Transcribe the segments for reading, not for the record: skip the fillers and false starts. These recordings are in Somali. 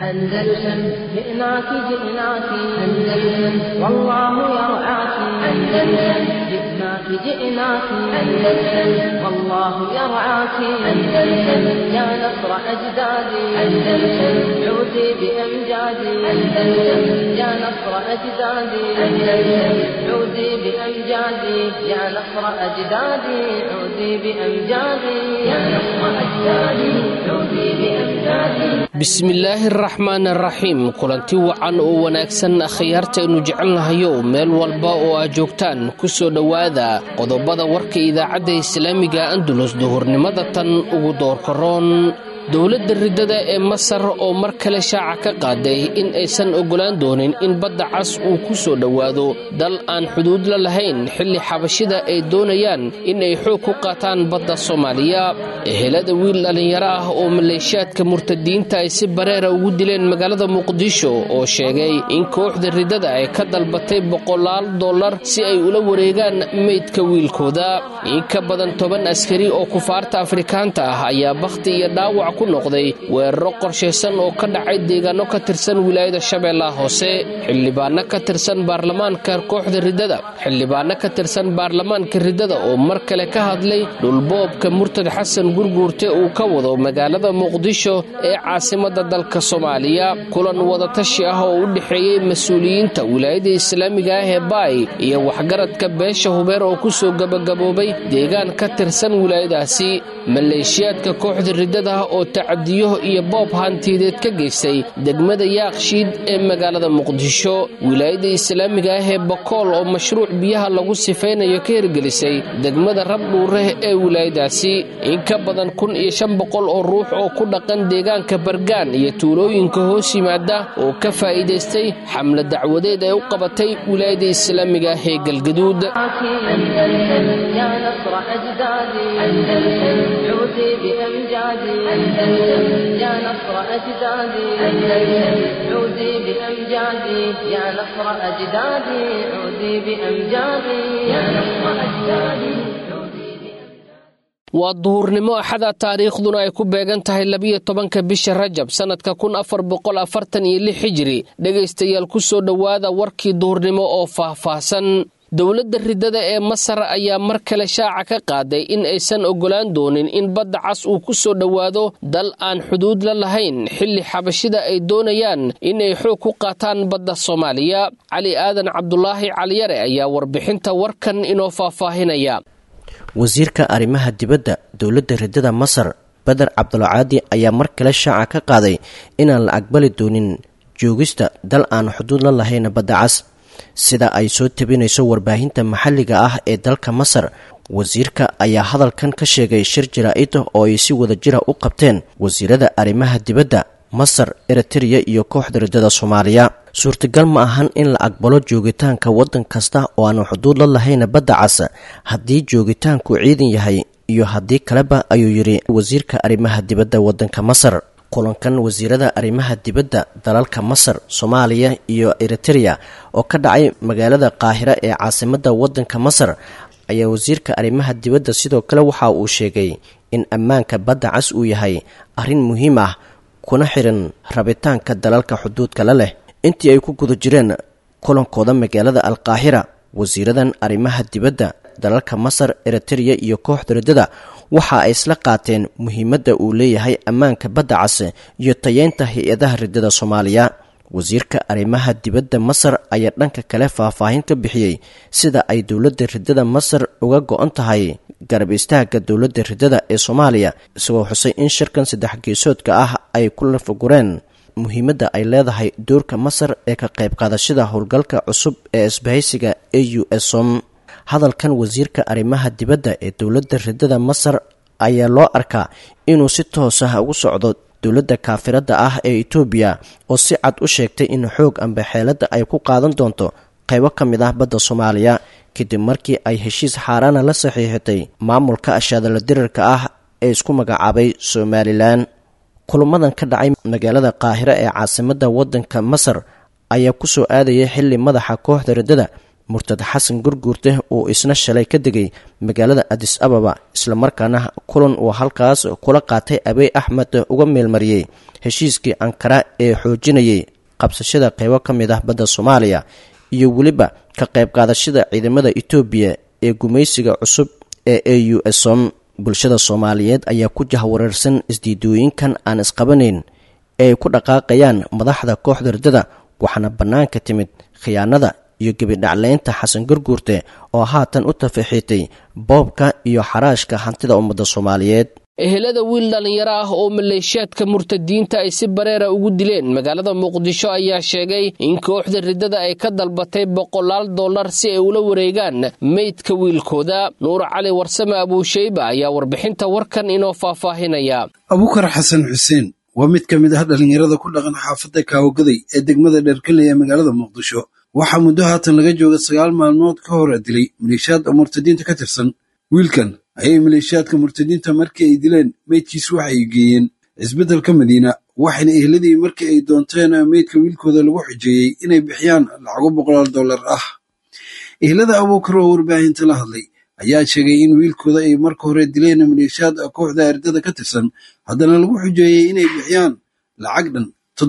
أندلسن جئناك جئناك أندلسن والله يرعاك أندلسن جئناك جئناك أندلسن والله يرعاك أندلسن يا نصر أجدادي أندلسن عودي بأمجادي أندلسن يا نصر أجدادي أندلسن عودي بأمجادي يا نصر أجدادي عودي بأمجادي يا نصر أجدادي عودي بأمجادي bismillaahi araxmaan araxiim kulanti wacan oo wanaagsan akhyaartaynu jecelnahayo meel walba oo aad joogtaan ku soo dhowaada qodobada warka idaacadda islaamiga andulus duhurnimada tan ugu doorkaroon dowladda ridada ee Masar oo mar kale shaaca ka qaaday in aysan ogolaan doonin in badda cas uu ku soo dhawaado dal aan xuduud la lahayn xilli xabashida ay doonayaan in ay xoog ku qaataan badda Soomaaliya ehelada wiil dhalinyaro ah oo maleeshiyaadka murtadiinta ay si bareera ugu dileen magaalada Muqdisho oo sheegay in kooxda ridada ay ka dalbatay $100 si ay ula wareegaan meydka wiilkooda in ka badan 10 askari oo kufaarta Afrikaanta ah ayaa baqti iyo dhaawac ku noqday weeraro qorsheysan oo ka dhacay deegaano ka tirsan wilaayada Shabeellaha Hoose xildhibaano ka tirsan baarlamaanka kooxda ridada oo mar kale ka hadlay dhulboobka murtad Xasan Gurguurte uu ka wado magaalada Muqdisho ee caasimadda dalka Soomaaliya kulan wada tashi ah oo u dhaxeeyay mas'uuliyiinta wilaayada Islaamiga ah ee Baay iyo waxgaradka beesha Hubeer oo ku soo gabagaboobay deegaan ka tirsan wilaayadaasi maleeshiyaadka kooxda ridada oo tacadiyo iyo boob hantideed ka geystay degmada Yaaqshiid ee magaalada Muqdisho wilaayada Islaamiga ah ee Bakool oo mashruuc biyaha lagu sifeynayo ka hirgelisay degmada Rabdhuure ee wilaayadaasi in ka badan 1500 oo ruux oo ku dhaqan deegaanka Bargaan iyo tuulooyinka hoos yimaada oo ka faa'iideystay xamlad dacwadeed ay u qabatay wilaayada Islaamiga ah ee Galgaduud يا نصر أجدادي أندلسن عودي بأمجادي أندلسن يا نصر أجدادي أندلسن عودي بأمجادي يا نصر أجدادي عودي بأمجادي يا نصر أجدادي waa duhurnimo axada taariikhduna ay ku beegan tahay 12 bisha Rajab sanadka 1446 Hijri dhageystayaal ku soo dhawaada warkii duhurnimo oo faahfaahsan dowladda ridada ee Masar ayaa mar kale shaaca ka qaaday in aysan ogolaan doonin in badda cas uu ku soo dhawaado dal aan xuduud la lahayn xilli xabashida ay doonayaan in ay xoog ku qaataan badda Soomaaliya Cali Aadan Cabdullaahi Caliyare ayaa warbixinta warkan inoo faahfaahinaya wasiirka arrimaha dibadda dowladda ridada Masar Badar Cabdulcaadi ayaa mar kale shaaca ka qaaday inaan la aqbali doonin joogista dal aan xuduud la lahayn badda cas sida ay soo tabinayso warbaahinta maxalliga ah ee dalka Masar wasiirka ayaa hadalkan ka sheegay shir jaraa'id oo ay si wada jira u qabteen wasiirada arrimaha dibadda Masar Eritrea iyo kooxda ridada Soomaaliya suurtagal ma ahan in la aqbalo joogitaanka wadan kasta oo aan xuduud la lahayn badda cas haddii joogitaanku ciidan yahay iyo haddii kaleba ayuu yiri wasiirka arrimaha dibadda wadanka Masar kulankan wasiirada arrimaha dibadda dalalka Masar Soomaaliya iyo Eritrea oo ka dhacay magaalada Qaahira ee caasimadda wadanka Masar ayaa wasiirka arrimaha dibadda sidoo kale waxa uu sheegay in ammaanka badda cas uu yahay arrin muhiim ah kuna xiran rabitaanka dalalka xuduudka la leh intii ay ku guda jireen kulankooda magaalada Al-Qaahira wasiiradan arrimaha dibadda dalalka Masar Eritrea iyo kooxda ridada waxa ay isla qaateen muhiimadda uu leeyahay ammaanka badda cas iyo tayeynta hay'adaha ridada Soomaaliya wasiirka arrimaha dibadda Masar ayaa dhanka kale faahfaahin ka bixiyay sida ay dowladda ridada Masar uga go'an tahay garab istaaga dowladda ridada ee Soomaaliya isagoo xusay in shirkan saddex geesoodka ah ay ku lafagureen muhiimadda ay leedahay doorka Masar ee ka qayb qaadashada howlgalka cusub ee isbahaysiga AUSOM hadalkan wasiirka arrimaha dibadda ee dowladda ridada Masar ayaa loo arkaa inuu si toos ah ugu socdo dowladda kaafirada ah ee Itoobiya oo si cad u sheegtay in xoog amba xeelada ay ku qaadan doonto qaybo ka mid ah badda Soomaaliya kadib markii ay heshiis xaaraan la saxiixatay maamulka ashadala dirarka ah ee isku magacaabay Somaliland kulamadan ka dhacay magaalada Qaahira ee caasimadda wadanka Masar ayaa ku soo aadayay xilli madaxa kooxda ridada murtad xasan gurguurte uu isna shalay ka degay magaalada adis ababa islamarkaana kulan uu halkaas kula qaatay abiy axmed uga meelmariyey heshiiskii ankara ee xoojinayay qabsashada qeybo ka mid ah badda soomaaliya iyo weliba ka qayb qaadashada ciidamada etoobiya ee gumaysiga cusub ee AUSOM. bulshada soomaaliyeed ayaa ku jahwareersan isdiidooyinkan aan isqabanayn ee ay ku dhaqaaqayaan madaxda kooxda riddada, waxaana bannaanka timid khiyaanada iyo gebidhacleynta xasan gurguurte oo haatan u tafaxiitay boobka iyo xaraashka hantida ummadda soomaaliyeed. ehelada wiil dhalinyaro ah oo maleeshiyaadka murtadiinta ay si bareera ugu dileen magaalada muqdisho ayaa sheegay in kooxda riddada ay ka dalbatay $100 si ay ula wareegaan meydka wiilkooda. nuur cali warsame abuushayba ayaa warbixinta warkan inoo faahfaahinaya. abuukar xasan xuseen waa mid ka mid ah dhalinyarada ku dhaqan xaafadda kaawogaday ee degmada dherkale ee magaalada muqdisho. waxaa muddo haatan laga jooga 9 maalmood ka hor dilay maleeshiyaad murtadiinta ka tirsan. wiilkan ayay maleeshiyaadka murtadiinta markii ay dileen meydkiis waxa ay geeyeen cisbeddelka madiina, waxayna ehladii markii ay doonteen meydka wiilkooda lagu xujeeyey inay bixiyaan lacago $100 ah. ehlada abuukar oo warbaahinta la hadlay ayaa sheegay in wiilkooda ay marka hore dileen maleeshiyaad kooxda riddada ka tirsan, haddana lagu xujeeyey inay bixiyaan lacag dhan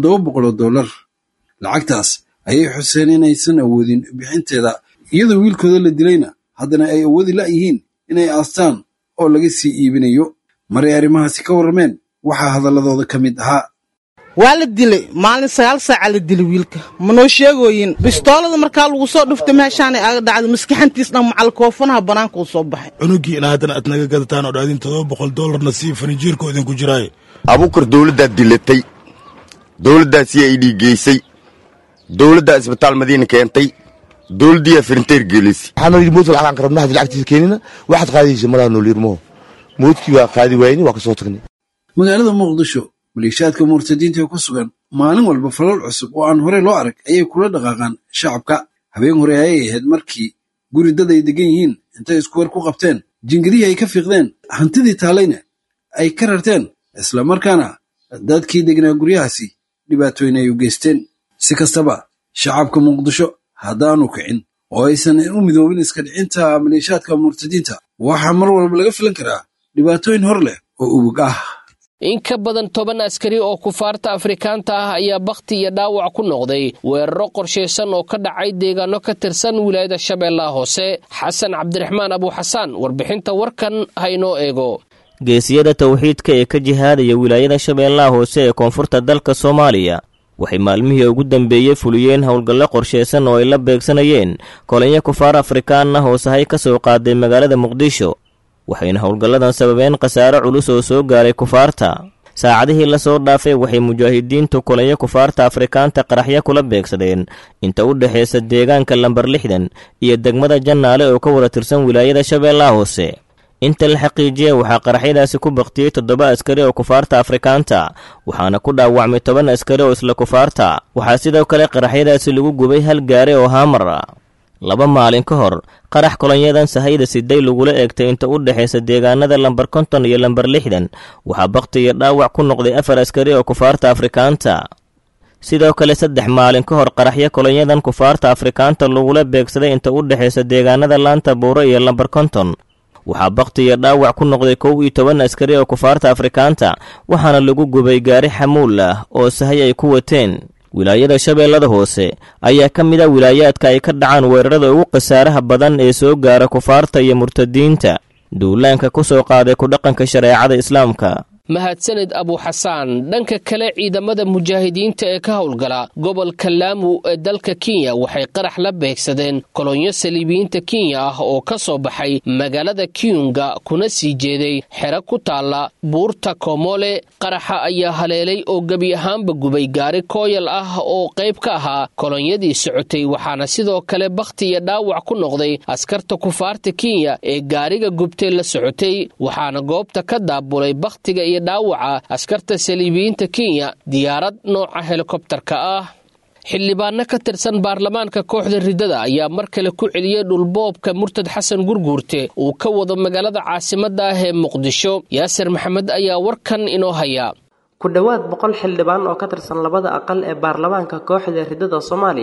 $700. lacagtaas ayay xuseen inaysan awoodin bixinteeda, iyadoo wiilkooda la dilayna haddana ay awoodi la'yihiin inay aastaan oo laga sii iibinayo. maray arrimahaasi ka warrameen waxaa hadalladooda ka mid ahaa. waa la dilay maalin 9 saaca la dilay wiilka, manoo sheegooyin bistoolada markaa lagu soo dhuftay meeshaan ay aga dhacday maskaxantiisna macal koofanaha banaanka u soo baxay. cunugii ina haddana aad naga gadataan oo dhaadin $700 sii fanijiirka idinku jiraaye. abuukar dowladdaad dilatay, dowladdaasii ay dhiigeysay, dowladdaa isbitaal madiina keentay, dowladdiiya firinteer geelisi. waxaana yidhi moodka lacag aan karabna hadii lacagtiisa keenina waxaad qaadaysa malaha noolirmaho moodkii waa qaadi waayni waa ka soo tagnay. magaalada muqdisho maleeshiyaadka murtadiinta ku sugan maalin walba falal cusub oo aan hore loo arag ayay kula dhaqaaqaan shacabka. habeen hore ayay ahayd markii guri dad ay degan yihiin intay isku war ku qabteen, jingadihii ay ka fiiqdeen, hantidii taalayna ay ka rarteen, islamarkaana dadkii degnaa guryahaasi dhibaatooyin ay u geysteen. si kastaba shacabka muqdisho haddaanu kicin oo aysan u midoobin iska dhicinta maleeshiyaadka murtadiinta, waxaa mar walba laga filan karaa dhibaatooyin hor leh oo ubug ah. in ka badan 10 askari oo kufaarta afrikaanta ah ayaa bakhti iyo dhaawac ku noqday weeraro qorshaysan oo ka dhacay deegaano ka tirsan wilaayada Shabeellaha Hoose. xasan cabdiraxmaan abuuxasaan warbixinta warkan haynoo eego. geesiyada tawxiidka ee ka jihaadaya wilaayada Shabeellaha Hoose ee koonfurta dalka Soomaaliya waxay maalmihii ugu dambeeyay fuliyeen howlgallo qorshaysan oo ay la beegsanayeen kolonyo kufaar afrikaan ah oo sahay ka soo qaaday magaalada Muqdisho, waxayna howlgalladan sababeen khasaare culus oo soo gaaray kufaarta. saacadihii la soo dhaafay waxay mujaahidiintu kolonyo kufaarta afrikaanta qaraxyo kula beegsadeen inta u dhaxaysa deegaanka lambar 60 iyo degmada Jannaale oo ka wada tirsan wilaayada Shabeellaha Hoose. inta la xaqiijiyay waxaa qaraxyadaasi ku baqtiyay 7 askari oo kufaarta afrikaanta, waxaana ku dhaawacmay 10 askari oo isla kufaarta. waxaa sidoo kale qaraxyadaasi lagu gubay hal gaari oo haamar ah. 2 maalin ka hor qarax kolonyadan sahayda siday lagula eegtay inta u dhaxaysa deegaanada lambar 50 iyo lambar 60 waxaa baqti iyo dhaawac ku noqday 4 askari oo kufaarta afrikaanta. sidoo kale 3 maalin ka hor qaraxyo kolonyadan kufaarta afrikaanta lagula beegsaday inta u dhaxaysa deegaanada laanta buuro iyo lambar 50 waxaa baqti iyo dhaawac ku noqday 11 askari oo kufaarta afrikaanta, waxaana lagu gubay gaari xamuul ah oo sahay ay ku wateen. wilaayada Shabeellada Hoose ayaa ka mid ah wilaayaadka ay ka dhacaan weerarada ugu khasaaraha badan ee soo gaara kufaarta iyo murtadiinta duulaanka ku soo qaaday ku dhaqanka shareecada islaamka. mahadsanid abuuxasaan. dhanka kale ciidamada mujaahidiinta ee ka howlgala gobolka Laamu ee dalka Kenya waxay qarax la beegsadeen kolonyo saliibiyiinta Kenya ah oo ka soo baxay magaalada Kiunga kuna sii jeeday xero ku taala buurta Komole. qaraxa ayaa haleelay oo gabi ahaanba gubay gaari kooyal ah oo qayb ka ahaa kolonyadii socotay, waxaana sidoo kale bakhti iyo dhaawac ku noqday askarta kufaarta Kenya ee gaariga gubtay la socotay, waxaana goobta ka daabulay bakhtiga dhaawaca askarta saliibiyiinta Kenya diyaarad nooca helikobtarka ah. xildhibaano ka tirsan baarlamaanka kooxda riddada ayaa mar kale ku celiyay dhulboobka murtad xasan gurguurte uu ka wado magaalada caasimadda ah ee Muqdisho. yaasir maxamed ayaa warkan inoo haya. ku dhawaad 100 xildhibaan oo ka tirsan labada aqal ee baarlamaanka kooxda riddada Soomaaliya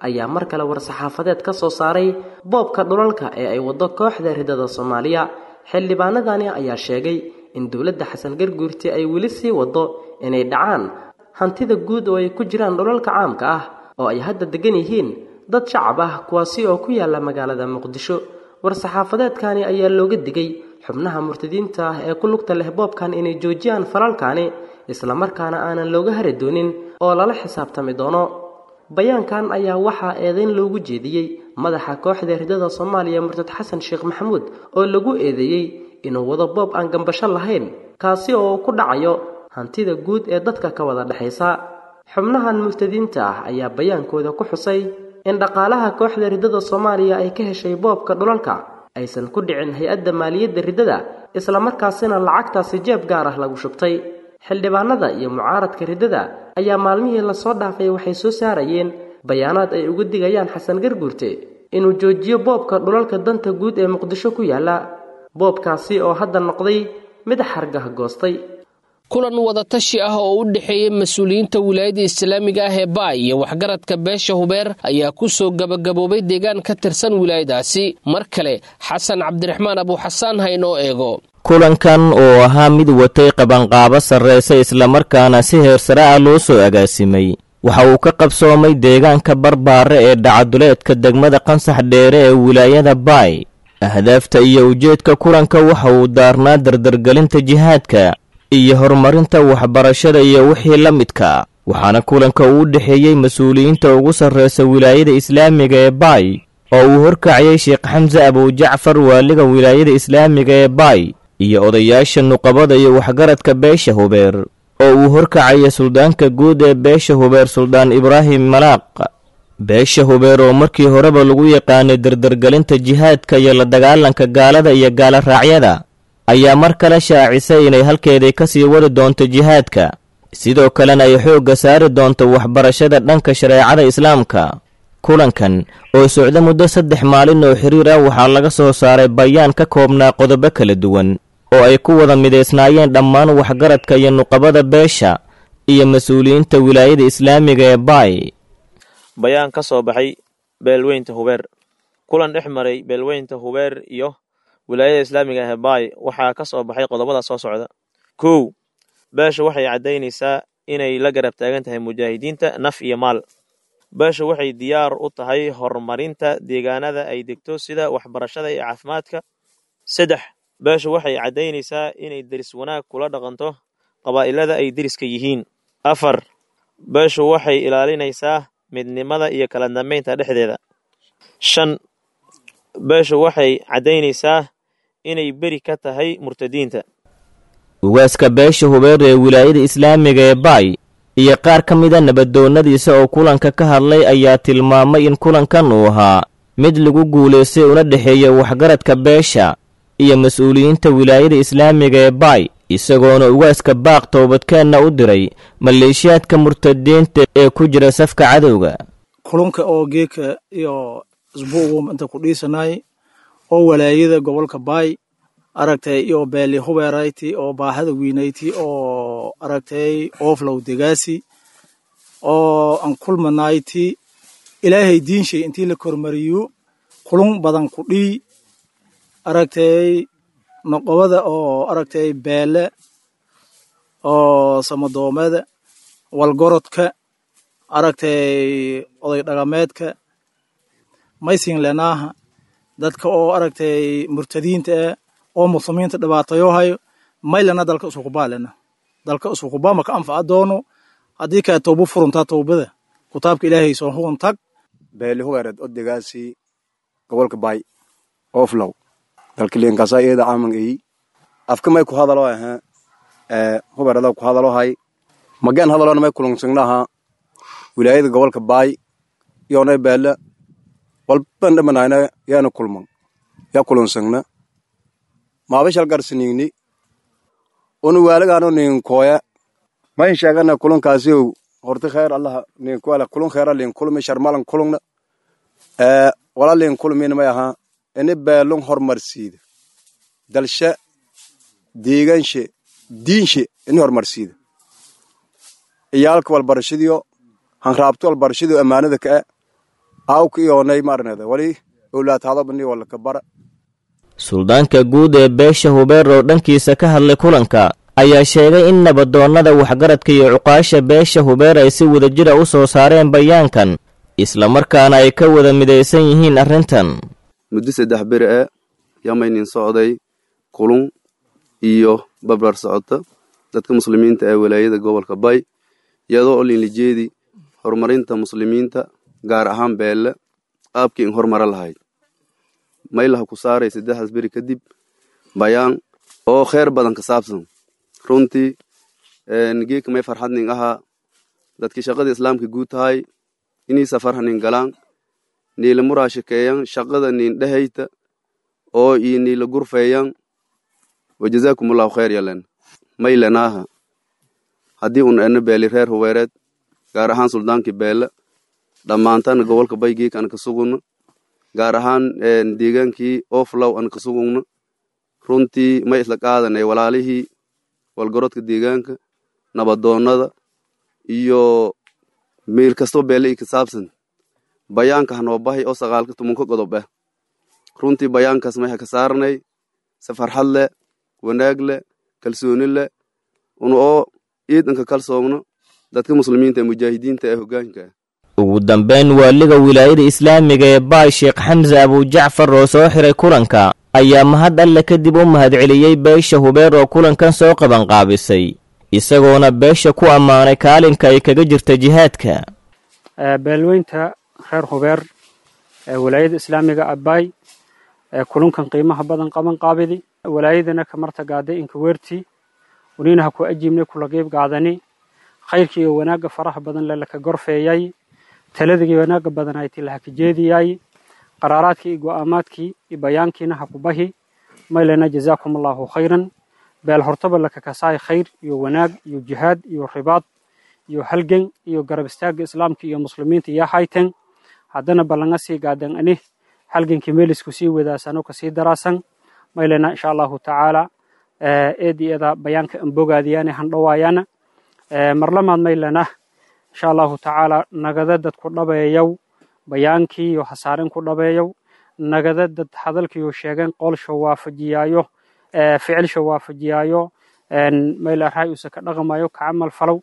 ayaa mar kale war-saxaafadeed ka soo saaray boobka dhulalka ee ay wado kooxda ridada Soomaaliya. xildhibaanadani ayaa sheegay in dowladda Xasan Garguurti ay weli sii wado inay dhacaan hantida guud oo ay ku jiraan dhulalka caamka ah oo ay hadda degan yihiin dad shacab ah kuwaasi oo ku yaala magaalada Muqdisho. war-saxaafadeedkani ayaa looga digay xubnaha murtadiinta ah ee ku lugta leh boobkan inay joojiyaan falalkani isla markaana aanan looga hari doonin oo lala xisaabtami doono. bayaankan ayaa waxaa eedayn loogu jeediyey madaxa kooxda ridada Soomaaliya Murtad Xasan Sheekh Maxamuud oo lagu eedeeyay inuu wado boob aan gambasho lahayn kaasi oo ku dhacayo hantida guud ee dadka ka wada dhaxaysa. xubnahan murtadiinta ah ayaa bayaankooda ku xusay in dhaqaalaha kooxda ridada Soomaaliya ay ka heshay boobka dhulalka aysan ku dhicin hay'adda maaliyadda ridada isla markaasina lacagtaasi jeeb gaar ah lagu shubtay. xildhibaanada iyo mucaaradka ridada ayaa maalmihii la soo dhaafay waxay soo saarayeen bayaanaad ay uga digayaan Xasan Garguurti inuu joojiyo boobka dhulalka danta guud ee Muqdisho ku yaala, boobkaasi oo hadda noqday mid xargaha goostay. kulan wadatashi ah oo u dhexeeyay mas'uuliyiinta wilaayada islaamiga ah ee Baay iyo waxgaradka beesha Hubeer ayaa ku soo gabagaboobay deegaan ka tirsan wilaayadaasi. mar kale Xasan Cabdiraxmaan Abu Xasaan haynoo eego. kulankan oo ahaa mid watay qabanqaabo sarreysa islamarkaana si heersare ah loo soo agaasimay waxa uu ka qabsoomay deegaanka Barbaare ee dhacaduleedka degmada Qansax Dheere ee wilaayada Baay. ahdaafta iyo ujeedka kulanka waxa uu daarnaa dardargelinta jihaadka iyo horumarinta waxbarashada iyo wixii la midka, waxaana kulanka uu dhexeeyay mas'uuliyiinta ugu sarreysa wilaayada islaamiga ee Baay oo uu horkacayay Sheekh Xamza Abu Jacfar waaliga wilaayada islaamiga ee Baay iyo odayaasha nuqabada iyo waxgaradka beesha Hubeer oo uu horkacayay suldaanka guud ee beesha Hubeer Suldaan Ibraahim Malaaq. beesha Hubeer oo markii horeba lagu yaqaanay dardargelinta jihaadka iyo la dagaalanka gaalada iyo gaala raacyada ayaa mar kale shaacisay inay halkeedii ka sii wadi doonto jihaadka, sidoo kalena ay xoogga saari doonto waxbarashada dhanka shareecada islaamka. kulankan oo socda muddo 3 maalin oo xiriir ah waxaa laga soo saaray bayaan ka koobnaa qodobo kala duwan oo ay ku wada mideysnaayeen dhammaan waxgaradka iyo nuqabada beesha iyo mas'uuliyiinta wilaayada islaamiga ee Baay. bayaan ka soo baxay beelweynta Hubeer. kulan dhex maray beelweynta Hubeer iyo wilaayada islaamiga ee Baay waxaa ka soo baxay qodobada soo socda. 1. beesha waxay cadeynaysaa inay la garab taagan tahay mujaahidiinta naf iyo maal. beesha waxay diyaar u tahay horumarinta deegaanada ay degto sida waxbarashada iyo caafimaadka. 3. beesha waxay cadeynaysaa inay deris wanaag kula dhaqanto qabaa'ilada ay deriska yihiin. 4. beesha waxay ilaalinaysaa midnimada iyo kala dambeynta dhexdeeda. 5. beesha waxay cadeynaysaa inay beri ka tahay murtadiinta. ugaaska beesha Hubeer ee wilaayada islaamiga ee Baay iyo qaar ka mid ah nabadoonnadiisa oo kulanka ka hadlay ayaa tilmaamay in kulankan uu ahaa mid lagu guuleystay una dhexeeya waxgaradka beesha iyo mas'uuliyiinta wilaayada islaamiga ee Baay, isagoona ugaaska baaq toobadkeenna u diray maleeshiyaadka murtadiinta ee ku jira safka cadowga. kulanka oo geeka iyo isbuugu inta ku dhiisanay oo walaayada gobolka Baay aragtay iyo beeli Hubeerayti oo baahada weynayti oo aragtay ooflow degaasi oo aan kulmanayti ilaahay diinshay intii la kormariyo kulun badan ku dhii aragtay noqobada oo aragtay beele oo samadoomada walgorodka aragtay oday dhaqameedka maysin leenaha dadka oo aragtay murtadiinta oo muslimiinta dhibaatayo hayo maylana dalka isku kubaalena dalka isku kubama ka anfaca doono hadii ka toobo furunta toobada kitaabka ilaahay soo huun tag beeli Hubeereed odegaasi gobolka Baay ooflow dalka leenkaasa iyada aaman ay afka may ku hadalo Hubeereed ku hadalo hay magan hadalo may kulunsignaha wilaayada gobolka Baay yoonay beela walban dhamanayna yaana kulman ya kulunsigna maabashal garsinigni onu waalagaano nin kooya ma sheegana kulankaasi horta khayr Allah nin koola kulan khayr leen kulmi sharmalan kulunna wala leen kulmin ma aha ene beelon hormarsiid dalsha deeganshe diinshe in hormarsiid iyaalka wal barashadiyo han raabto wal barashadiyo amaanada ka aawka iyoonay maarnada wali owlaad hadabani wala kabara suldaanka guud ee beesha hubeer oo dhankiisa ka hadlay kulanka ayaa sheegay in nabadoonnada waxgaradka iyo cuqaasha beesha hubeer ay si wadajira u soo saareen bayaankan islamarkaana ay ka wada midaysan yihiin arrintan muddo 3 bir yamaynin socday kulun iyo barbar socota dadka muslimiinta ee walaayada gobolka Bay iyadoo oo lijeedi horumarinta muslimiinta gaar ahaan beele qaabkii in horumar lahayd maylaha ku saaray 3 bir kadib bayaan oo khair badan ka saabsan runtii nigeek may farxadnin aha dadkii shaqada islaamka guud tahay inay safarhanin galaan niila muraashikeeyaan shaqada nin dhahayta oo niila gurfeeyaan wajazaakumullahu khayr yalan maylanaha haddii un ana beeli reer huweereed gaar ahaan suldaankii beele dhammaantaan gobolka Baygeek aan ka sugno gaar ahaan deegaankii Oflow aan ka sugno runtii ma isla qaadanay walaalihii walgarodka deegaanka nabadoonnada iyo meel kasto beele ka saabsan bayaanka hanoo bahay oo 9 qodob ah runtii bayaankaas ma ka saarnay safarxad leh wanaag leh kalsooni leh oo ciidanka kalsoomno dadka muslimiinta ee mujaahidiinta ee hoggaanka ugu dambeyn waaliga wilaayada islaamiga ee Baay Sheekh Xamza Abu Jacfar oo soo xiray kulanka ayaa mahad alle kadib u mahadceliyay beesha hubeer oo kulankan soo qaban qaabisay isagoona beesha ku ammaanay kaalinka ay kaga jirta jihaadka beelweynta reer hubeer ee wilaayada islaamiga Baay kulankan qiimaha badan qaban qaabidi walaayadana ka marta gaaday in weerti ونينها كو أجيبني كل قيب قاعدني خيركي وناقة فرح بدن لك غرفياي تلذكي وناقة بدن هايتي لها كجيدياي قراراتكي وآماتكي بيانكي نحكو بهي ما لنا جزاكم الله خيرا بالهرطبة لك كساي خير يو وناق يو جهاد يو رباط يو حلقن يو قرب استاق إسلامكي يو مسلمين يا حايتن هادنا بلنغسي قادن أنيه حلقن كميلس كسي وذا سانو كسي دراسا ما لنا إن شاء الله تعالى eedi eda bayaanka ambogaadiyana handhawaayana marlamaad maylana insha Allah taala nagada dad ku dhabeeyow bayaankii iyo hasaarin ku dhabeeyow nagada dad hadalkii oo sheegan qol shawaafajiyayo ficil shawaafajiyayo mayla raayusa ka dhaqamayo ka amal falow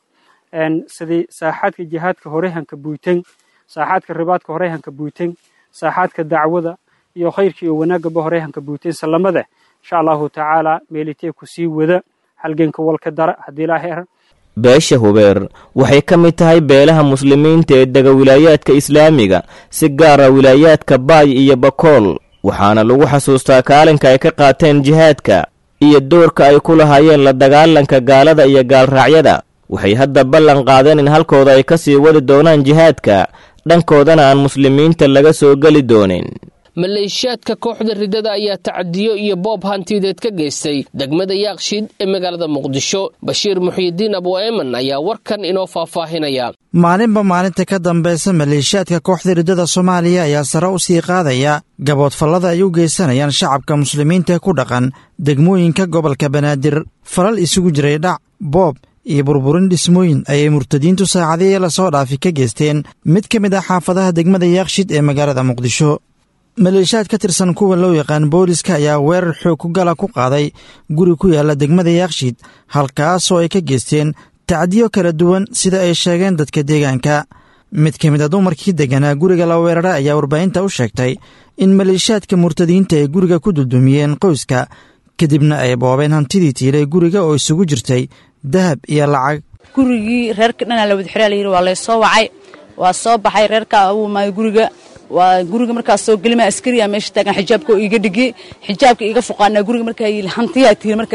sidii saaxadka jihaadka horeehanka buuteen saaxadka ribaadka horeehanka buuteen saaxadka dacwada iyo khayrkii oo wanaaga horeehanka buuteen salamada إن شاء الله تعالى ميلتي كسي وذا حلقينك والكدر هدي لاهر beesha hubeer waxay ka mid tahay beelaha muslimiinta ee dega wilaayaadka islaamiga si gaar ah wilaayaadka Baay iyo Bakool waxaana lagu xasuustaa kaalinka ay ka qaateen jihaadka iyo doorka ay ku lahaayeen la dagaalanka gaalada iyo gaalraacyada waxay hadda ballan qaadeen in halkooda ay ka sii wadi doonaan jihaadka dhankoodana aan muslimiinta laga soo gali doonin maleeshiyaadka kooxda ridada ayaa tacadiyo iyo boob hantideed ka geystay degmada Yaaqshiid ee magaalada Muqdisho Bashiir Muxyidiin Abu Ayman ayaa warkan inoo faahfaahinaya maalinba maalinta ka dambaysa maleeshiyaadka kooxda ridada Soomaaliya ayaa sare u sii qaadaya gaboodfallada ay u geysanayaan shacabka muslimiinta ku dhaqan degmooyinka gobolka Banaadir falal isugu jiray dhac boob iyo burburin dhismooyin ayay murtadiintu saacadihii la soo dhaafi ka geysteen mid ka mid ah xaafadaha degmada Yaaqshiid ee magaalada Muqdisho maleeshiyaad ka tirsan kuwa loo yaqaan booliska ayaa weerar xoog ku gala ku qaaday guri ku yaala degmada Yaaqshiid halkaasoo ay ka geysteen tacdiyo kala duwan sida ay sheegeen dadka deegaanka mid ka mid ah dumarkii deganaa guriga la weeraray ayaa warbaahinta u sheegtay in maleeshiyaadka murtadiinta ay guriga ku duldumiyeen qoyska kadibna ay boobeen hantidii tiilay guriga oo isugu jirtay dahab iyo lacag gurigii reerka dhan la wada xiraa la yiri waa la soo wacay waa soo baxay reerka uu maay guriga waa guriga markaas soo galima askari ah meesha taagan xijaabka iga dhigi xijaabka iga fuqaana guriga markay hantiya tii marka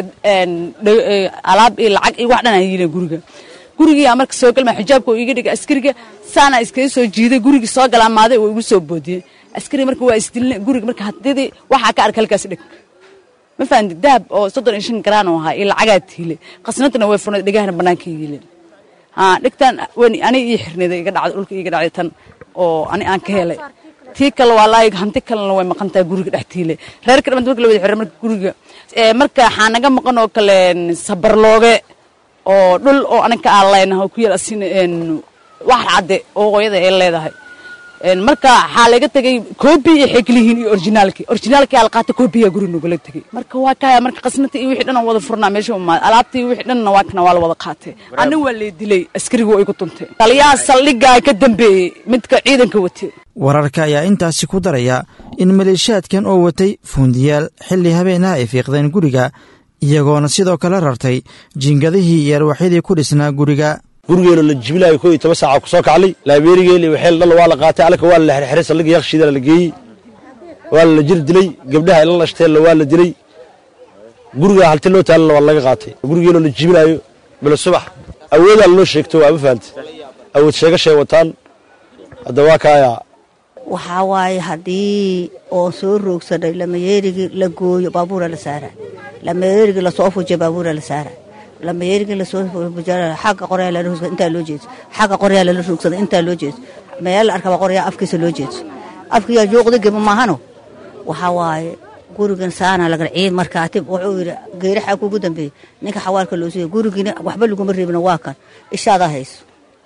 alaab iyo lacag iyo wax dhan ay yiri guriga marka soo galma xijaabka iga dhigi askariga saana iska soo jiiday guriga soo galaamaaday oo igu soo boodiyay askari marka waa isdilnay guriga marka hadii waxa ka arkay halkaas dhig ma fahanti dahab oo 35 graan oo ahaa ila lacag tiile qasnadna way furnay dhigahna banaanka yiileen dhigtan wani ani ii xirneeday iga dhacday dhulka iga dhacday tan oo ani aan ka helay tii kale walaay hanti kalena way maqantaa guriga dhaxtiile reerka dhammaan marka la wada xiray marka guriga marka waxaa naga maqan oo kale sabar looge oo dhul oo anaka aan leenahay ku yaal asin wax cadde oo hooyada ay leedahay marka waxaa laga tegay koobi iyo xeglihiin iyo orginaalkii ala qaata koobiyaa guri nogala tegay marka waa kaya marka qasnata iyo wixii dhan aan wada furnaa meesha umaad alaabta iyo wixii dhanna waa kana waa la wada qaatay anna waa la dilay askarigu ay ku tuntay taliyaha saldhigga ka dambeeyey midka ciidanka watay wararka ayaa intaasi ku daraya in maleeshiyaadkan oo watay fuundiyaal xilli habeenaha ay fiiqdeen guriga iyagoona sidoo kale rartay jiingadihii iyo alwaxyadii ku dhisnaa guriga gurigeena la jibilaayo 11 saaca ku soo kaclay laabeerigeeli waxay dhan waa la qaatay alka waa la xirxiray saldhig yaqshida la geeyay waa la jir dilay gabdhaha ila lashteen waa la dilay guriga halti loo taal waa laga qaatay gurigeena la jibilaayo bil subax awooda loo sheegto waa faanta awood sheegashay wataan hadda waa kaaya waxa waaye hadii oo soo roogsaday lamayeerigi la gooyo baabuur la saara lamayeerigi la soo fujay baabuur la saara lamayeerigi la soo fujay xaqa qoraya la roogsaday inta loo jeedo xaqa qoraya la roogsaday inta loo jeedo meel arkaba qoraya afkiisa loo jeedo afkiisa jooqda gaba maahano waxa waaye gurigan saana laga ciid markaa tib wuxuu yiri geeraha ku dambeeyay ninka xawaalka loo soo gurigina waxba lagu mareebna waa kan ishaada hayso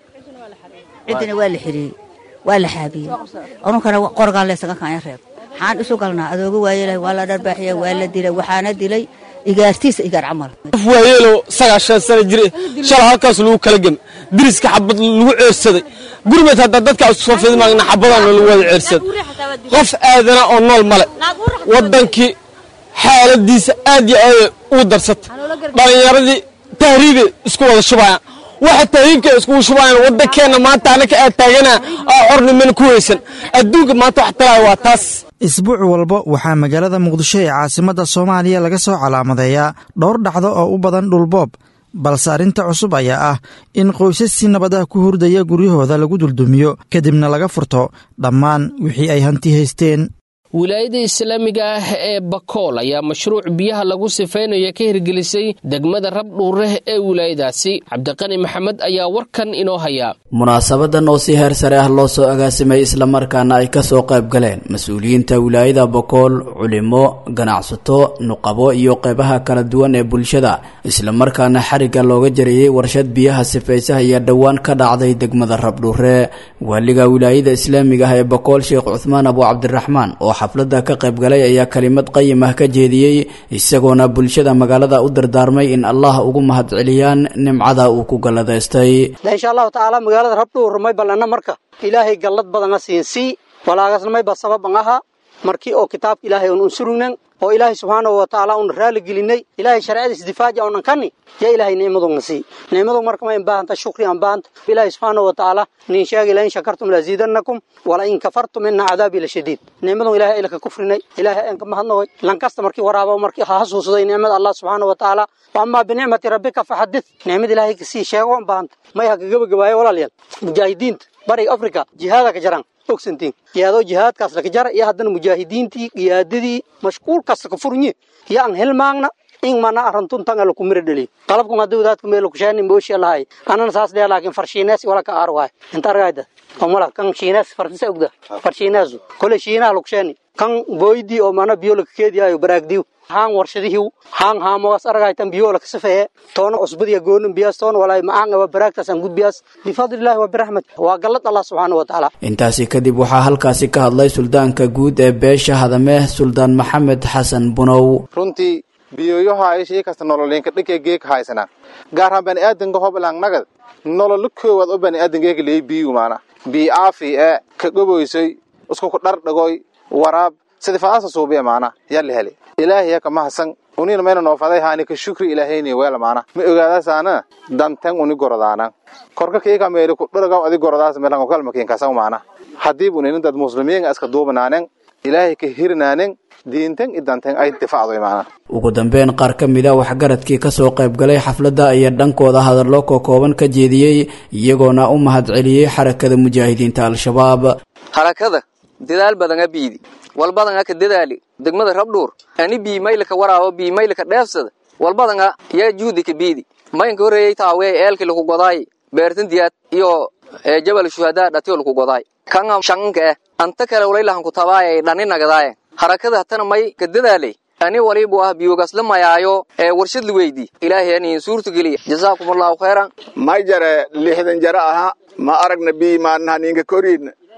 cidina waa la xiriir waa la xaabiyey anuu kana qorgaan leesaga kan reeb xaan isu galnaa adoogu waayelay waa la dharbaaxiyay waa la dilay waxaana dilay igaartiisa igaar camal waayelo 9 sano jire shala halkaas lagu kala gam diriska xabad lagu ceersaday gurmad hadda dadka soo fiidmaagna xabadan lagu wada ceersad qof aadana oo nool male wadankii xaaladiisa aad iyo aad u darsatay dhalinyaradii tahriibe isku wada shubaya waxa tahriibka isku shubayaan wadankeena maanta anaka aad taagana orniman ku weysan adduunka maanta wax talay waa taas isbuuc walba waxaa magaalada muqdisho ee caasimadda Soomaaliya laga soo calaamadeeyaa dhowr dhacdo oo u badan dhulboob balse arrinta cusub ayaa ah in qoysas si nabad ah ku hurdaya guryahooda lagu duldumiyo kadibna laga furto dhammaan wixii ay hanti haysteen wilaayada islaamiga ah ee Bakool ayaa mashruuc biyaha lagu sifeynayo ka hirgelisay degmada Rabdhuure ee wilaayadaasi Cabdiqani Maxamed ayaa warkan inoo haya munaasabadan oo si heer sare ah loo soo agaasimay isla markaana ay ka soo qayb galeen mas'uuliyiinta wilaayada Bakool culimo ganacsato nuqabo iyo qaybaha kala duwan ee bulshada isla markaana xariga looga jareeyay warshad biyaha sifeysaha iyo dhawaan ka dhacday degmada Rabdhuure waliga wilaayada islaamiga ah ee Bakool Sheekh Uthman Abu Cabdiraxmaan oo xafladda ka qayb galay ayaa kalimad qayim ah ka jeediyay isagoona bulshada magaalada u dardaarmay in Allah ugu mahad celiyaan nimcada uu ku galadeystay insha Allah taala magaalada Rabdhuure may balana marka ilaahay galad badan siinsi walaagasna may sabab aha markii oo kitaabka ilaahay uu surugnan oo ilaahay subhanahu wa ta'ala uu raali gelinay ilaahay sharciisa difaaca oo kani ya ilaahay neemadu nasi neemadu marka ma baahanta shukri aan baahanta ilaahay subhanahu wa ta'ala nin sheegay la in shakartum la ziidannakum wala in kafartum inna adaabi la shadiid neemadu ilaahay ilaka kufrinay ilaahay aan kama hadnooy lan kasta markii waraabo markii xasuusaday neemada Allah subhanahu wa ta'ala amma bi ni'mati rabbika fahaddith neemada ilaahay si sheego aan baahanta may haga gabagabaayo walaalyaal mujaahidiinta bari Afrika jihaada ka jaran ogsantiin yaado jihaadkaas la ka jar iyo haddana mujaahidiintii qiyaadadii mashquul kasta ka furnye yaan helmaagna in mana arantun tanga la ku mirdhali qalabku haduu dadku meel ku shaani mooshi lahay anana saas dheer laakiin farshiinees wala ka arwaay inta argayda amala kan shiinees farsi ogda farshiinees kole shiina lu shaani kan boydi oo mana biyo la keediyo baraagdiyo haan warshadihi haan haamaas argaytan biyo la ka safee toona usbadiya goonin biyaas toon walaa macaan waa baraagtaas aan gudbiyaas bifadlillahi wa birahmat waa galad Allah subhanahu wa ta'ala intaasi kadib waxaa halkaasi ka hadlay suldaanka guud ee beesha hadame suldaan Maxamed Xasan Bunow runtii biyoyaha ay shay kasta nololeenka dhigay haysana gaar ahaan bani aadanka hoblaan nagad nolol koowad oo bani aadanka leey biyo maana bi aafi ka goboysay isku ku dhar dhagoy waraab sida faasa suubiya maana yalla heli ilaahay ka mahsan unina meena noo faday haani ka shukri ilaahayni weel maana ma ogaadaasana dantan uni gordaana korka keega meelo ku dharaga adi gordaas meelan oo kalma keen ka saw maana hadii unina dad muslimiin iska duubnaanen ilaahay ka hirnaanen diintan idantan ay difaacdo maana ugu dambeyn qaar ka mid ah waxgaradkii ka soo qayb galay xafladda ayaa dhankooda hadallo kooban ka jeediyay iyagoona u mahad celiyay xarakada mujaahidiinta al-shabaab harakada dadaal badan abiidi walbadan ka dadaali degmada Rabdhuure ani bi maylka waraabo bi maylka dheefsada walbadan yaa juudi ka biidi maynka horeeyay taaway eelka lagu goday beertan diyaad iyo jabal shuhada dhatiyo lagu goday kan shanka anta kale walaalahan ku tabaay dhaninagadaay harakada tan may ka dadaalay ani waliba ah biyogas la mayaayo warshad la weydi ilaahay ani suurtu galiya jazaakumullahu khairan may jare 60 jara aha ma aragna bi ma naninga korin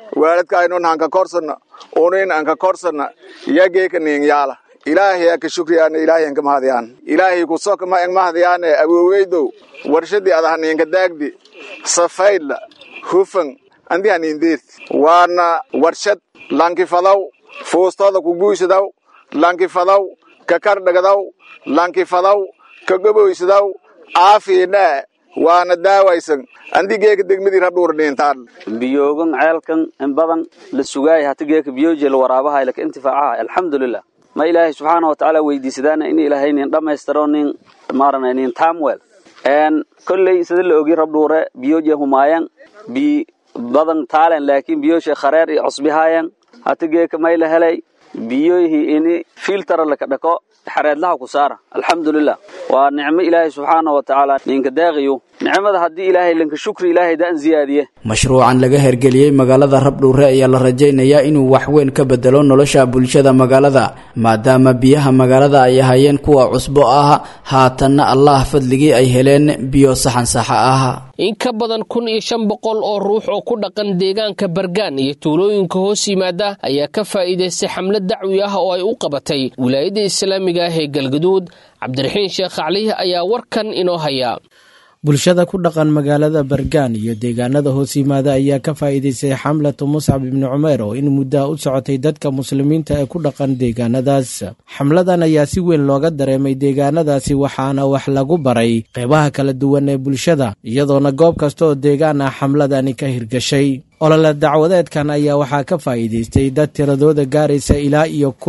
waalidkaaynon hanka korsanna unin anka korsanna yageeka niinyaala ilaahay ka shukriyaana ilaahay anka mahadiyaan ilaahay ku soo kama ang mahadiyaane awooweydow warshadii adahaninka daagdi safaydla hufan andi hanindeed waana warshad lankifadaw foostada ku guuysadaw lankifadaw ka kardhagadaw lankifadaw ka gaboysadaw aafiina waana daawaysan andigeeka degmadii rabdhuur dhintaan biyoogan ceelkan in badan la sugaay hatigeeka biyoojeel waraabaha ilaa intifaacaha alxamdulillah ma ilaahay subxaanahu wa ta'aala weydiisadaana in ilaahay nin dhammaystiro nin maarana nin tamwell kolley sida la ogi rabdhuure biyooje humaayan bi badan taalen laakiin biyooshe khareer iyo cusbihaayan hatigeeka may la helay biyoyhi ini filter la ka dhako xareedlaha ku saara alxamdulillah waa nicmo ilaahay subxaanahu wa ta'aala ninka daaqiyo nicmada haddii ilaahay lanka shukri ilaahay daan ziyaadiye mashruucan laga hergeliyey magaalada rabdhuure ayaa la rajaynayaa inuu wax weyn ka bedelo nolosha bulshada magaalada maadaama biyaha magaalada ay ahayeen kuwa cusbo ah haatanna allah fadligii ay heleen biyo saxan saxa ah in ka badan 1500 oo ruux oo ku dhaqan deegaanka Bargaan iyo tuulooyinka hoos yimaada ayaa ka faa'iideystay xamlad dacwi ah oo ay u qabatay wilaayada islaamiga ah ee Galgaduud Cabdiraxiin Sheekh Cali ayaa warkan inoo haya bulshada ku dhaqan magaalada Bargaan iyo deegaanada hoos yimaada ayaa ka faa'iideystay xamlatu Mus'ab ibn Umayr oo in muddo u socotay dadka muslimiinta ee ku dhaqan deegaanadaas xamladan ayaa si weyn looga dareemay deegaanadaasi waxaana wax lagu baray qaybaha kala duwan ee bulshada iyadoona goob kasta oo deegaan ah xamladani ka hirgashay olole dacwadeedkan ayaa waxaa ka faa'iideystay dad tiradooda gaaraysa ilaa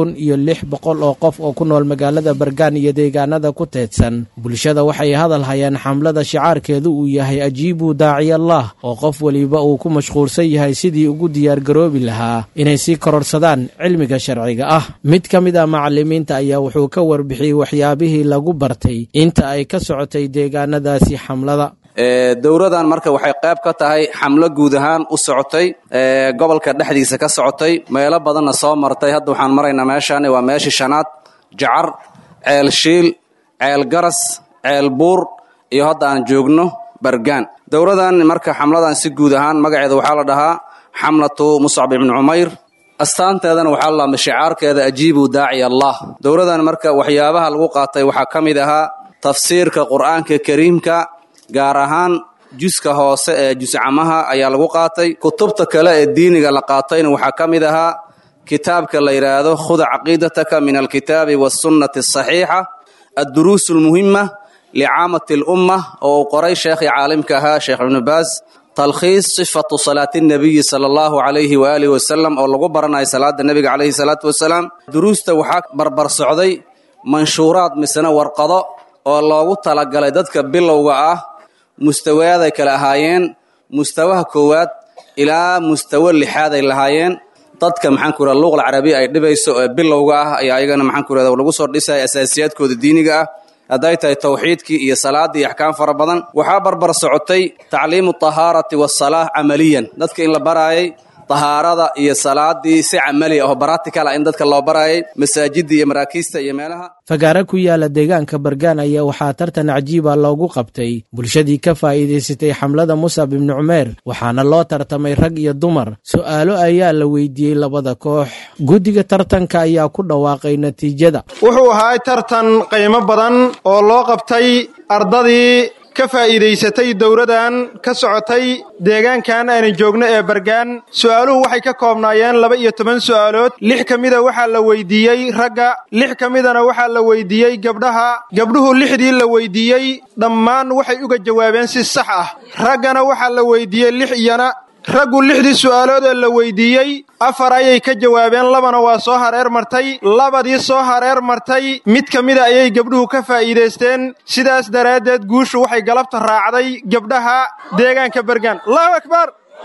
1600 oo qof oo ku nool magaalada Bargaan iyo deegaanada ku teedsan bulshada waxay hadal hayaan xamlada shicaarkeedu uu yahay ajiibu daaciya Allah oo qof waliba uu ku mashquulsan yahay sidii ugu diyaar garoobi lahaa inay si kororsadaan cilmiga sharciga ah mid ka mid ah macallimiinta ayaa wuxuu ka warbixiyay waxyaabihii lagu bartay inta ay ka socotay deegaanadaasi xamlada dowradan marka waxay qayb ka tahay xamlo guud ahaan u socotay gobolka dhexdiisa ka socotay meelo badanna soo martay hadda waxaan maraynaa meeshaan waa meeshii shanaad jacar ceel shiil ceel garas ceel buur iyo hadda aan joogno Bargaan dowradan marka xamladan si guud ahaan magaceeda waxaa la dhahaa xamlatu Mus'ab ibn Umayr astaanteedana waxaa la shicaarkeeda ajiibu daaciya Allah dowradan marka waxyaabaha lagu qaatay waxaa kamid ahaa tafsiirka quraanka kariimka gaar ahaan juska hoose ee juscamaha ayaa lagu qaatay kutubta kale ee diiniga la qaatayna waxaa kamid ahaa kitaabka la yiraahdo khud aqiidataka min alkitaabi was-sunnati as-sahiha ad-duruus al-muhimma li'aamati al-umma oo qoray sheekh caalimka ahaa sheekh ibn Baaz talkhiis sifatu salaati an-nabiy sallallahu alayhi wa alihi wa sallam oo lagu baranayo salaada nabiga alayhi salatu wa salam duruusta waxaa barbar socday manshuuraad misna warqado oo loogu talagalay dadka bilowga ah mustawaada kala ahaayeen mustawaha koowaad ilaa mustawa lixaad ay lahaayeen dadka maxaan ku raadaa luqada carabiga ay dhibayso ee bilowga ah ayaa ayagana maxaan ku raadaa lagu soo dhisay asaasiyaadkooda diiniga ah haday tahay tawxiidkii iyo salaadii iyo ahkaam fara badan waxaa barbar socotay tacliimu tahaarati was-salaah amaliyan dadka in la baraayay tahaarada iyo salaadii si amali ah oo practical ah in dadka loo baraayay masaajidda iyo maraakiista iyo meelaha fagaara ku yaala deegaanka Bargaan ayaa waxaa tartan cajiib ah loogu qabtay bulshadii ka faa'iideysatay xamlada Mus'ab ibn Umayr waxaana loo tartamay rag iyo dumar su'aalo ayaa la weydiiyay labada koox guddiga tartanka ayaa ku dhawaaqay natiijada wuxuu ahaa tartan qiimo badan oo loo qabtay ardadii ka faa'iideysatay dowradan ka socotay deegaankan aan joogno ee Bargaan su'aaluhu waxay ka koobnaayeen 12 su'aalood 6 kamida waxa la weydiiyay ragga 6 kamidana waxa la weydiiyay gabdhaha gabdhuhu 6dii la weydiiyay dhammaan waxay uga jawaabeen si sax ah raggana waxa la weydiiyay 6 iyana raggu 6dii su'aalood ee la weydiiyay 4 ayay ka jawaabeen 2na waa soo hareer martay 2dii soo hareer martay mid kamida ayay gabdhuhu ka faa'iideysteen sidaas daraadeed guushu waxay galabta raacday gabdhaha deegaanka Bargaan Allahu akbar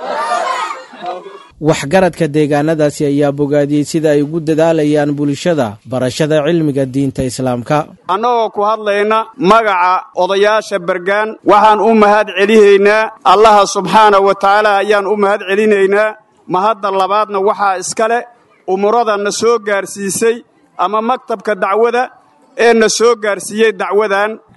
waxgaradka deegaanadaasi ayaa bogaadiyey sida ay ugu dadaalayaan bulshada barashada cilmiga diinta islaamka annagoo ku hadlayna magaca odayaasha Bargaan waxaan u mahad celinaynaa Allah subhanahu wa ta'ala ayaan u mahad celinaynaa mahadda labaadna waxaa iskale umuradana soo gaarsiisay ama maktabka dacwada ee na soo gaarsiiyay dacwadan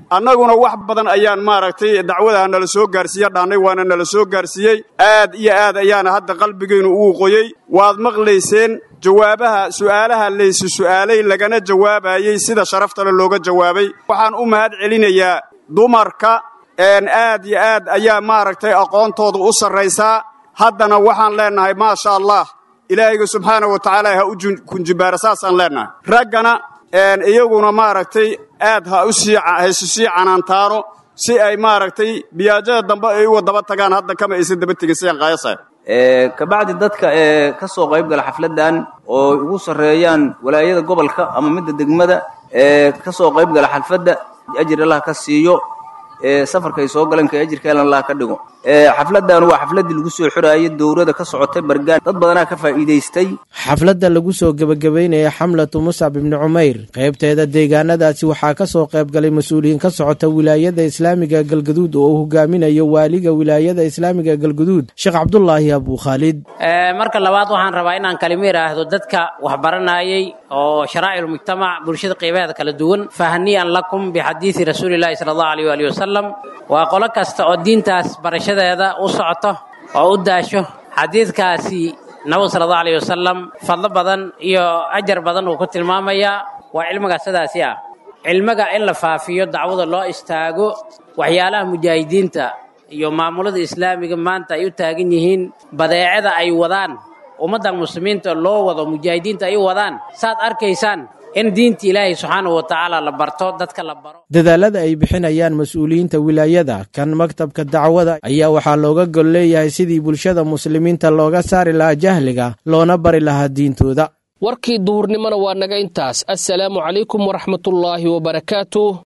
annaguna wax badan ayaan maaragtay dacwadaha nala soo gaarsiiya dhaannay waana nala soo gaarsiiyey aad iyo aad ayaana hadda qalbigaynu ugu qoyey waad maqlayseen jawaabaha su'aalaha laysu su'aalay lagana jawaabayey sida sharaftale looga jawaabay waxaan u mahad celinayaa dumarka aad iyo aad ayaa maaragtay aqoontooda u sarraysaa haddana waxaan leennahay maasha allah ilaahayga subxaanahu wa tacaala ha u kunjibaara saasaan leennahay raggana iyaguna maaragtay aad ha isu sii canaantaano si ay maaragtay biyaajada dambe ay uga daba tagaan hadda kama aysan daba tegin sidaan qaayasay kabacdi dadka ka soo qayb gala xafladan oo ugu sarreeyaan walaayada gobolka ama midda degmada ka soo qayb gala xafladda ajir Allah ka siiyo safarka ay soo galeen ka ajirka Allah ka dhigo xafladan waa xafladii lagu soo xiraayay dowladda ka socotay Bargaan dad badan ka faa'iideystay xafladda lagu soo gabagabeynaya xamlatu Mus'ab ibn Umayr qaybteeda deegaanadaasi waxaa ka soo qayb galay mas'uuliyiin ka socota wilaayada Islaamiga Galgaduud oo hogaaminayo waaliga wilaayada Islaamiga Galgaduud Sheekh Cabdullaahi Abu Khalid marka labaad waxaan rabaa inaan kalimo yiraahdo dadka wax baranayay oo sharaa'il mujtamac bulshada qaybaha kala duwan fahniyan lakum bi hadiisi rasuulillaah sallallahu alayhi wa sallam waa qolo kasta oo diintaas barashadeeda u socoto oo u daasho xadiidkaasi nabiga sallallahu alayhi wasallam fadlo badan iyo ajar badan uu ku tilmaamaya waa cilmiga sidaasi ah cilmiga in la faafiyo dacwada loo istaago waxyaalaha mujaahidiinta iyo maamulada islaamiga maanta ay u taagan yihiin badeecada ay wadaan ummadda muslimiinta loo wado mujaahidiinta ay wadaan saad arkaysaan in diinta Ilaahay subhanahu wa ta'ala la barto dadka la baro dadaalada ay bixinayaan mas'uuliyiinta wilaayada kan maktabka dacwada ayaa waxaa looga gol leeyahay sidii bulshada muslimiinta looga saari lahaa jahliga loona bari lahaa diintooda warkii duhurnimona waa naga intaas assalaamu calaykum waraxmatullaahi wabarakaatuh